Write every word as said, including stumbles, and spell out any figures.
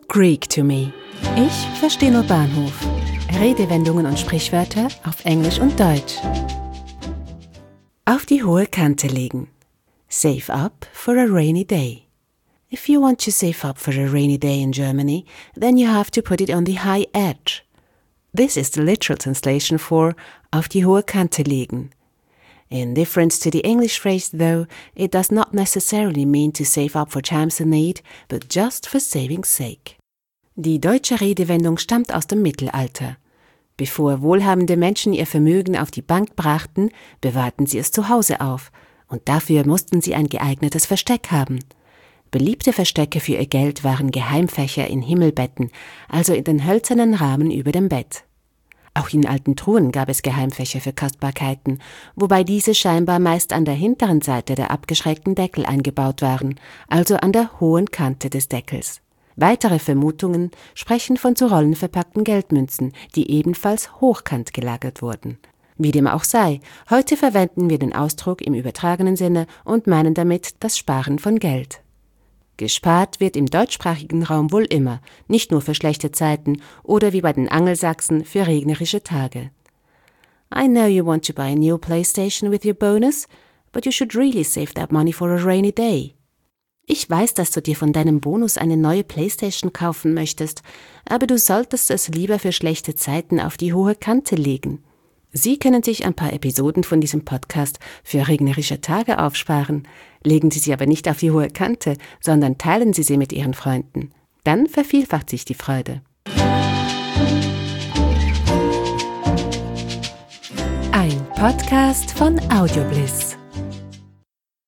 Greek to me. Ich verstehe nur Bahnhof. Redewendungen und Sprichwörter auf Englisch und Deutsch. Auf die hohe Kante legen. Save up for a rainy day. If you want to save up for a rainy day in Germany, then you have to put it on the high edge. This is the literal translation for auf die hohe Kante legen. In difference to the English phrase, though, it does not necessarily mean to save up for times of need, but just for saving's sake. Die deutsche Redewendung stammt aus dem Mittelalter. Bevor wohlhabende Menschen ihr Vermögen auf die Bank brachten, bewahrten sie es zu Hause auf, und dafür mussten sie ein geeignetes Versteck haben. Beliebte Verstecke für ihr Geld waren Geheimfächer in Himmelbetten, also in den hölzernen Rahmen über dem Bett. Auch in alten Truhen gab es Geheimfächer für Kostbarkeiten, wobei diese scheinbar meist an der hinteren Seite der abgeschrägten Deckel eingebaut waren, also an der hohen Kante des Deckels. Weitere Vermutungen sprechen von zu Rollen verpackten Geldmünzen, die ebenfalls hochkant gelagert wurden. Wie dem auch sei, heute verwenden wir den Ausdruck im übertragenen Sinne und meinen damit das Sparen von Geld. Gespart wird im deutschsprachigen Raum wohl immer, nicht nur für schlechte Zeiten oder wie bei den Angelsachsen für regnerische Tage. I know you want to buy a new PlayStation with your bonus, but you should really save that money for a rainy day. Ich weiß, dass du dir von deinem Bonus eine neue PlayStation kaufen möchtest, aber du solltest es lieber für schlechte Zeiten auf die hohe Kante legen. Sie können sich ein paar Episoden von diesem Podcast für regnerische Tage aufsparen. Legen Sie sie aber nicht auf die hohe Kante, sondern teilen Sie sie mit Ihren Freunden. Dann vervielfacht sich die Freude. Ein Podcast von Audiobliss.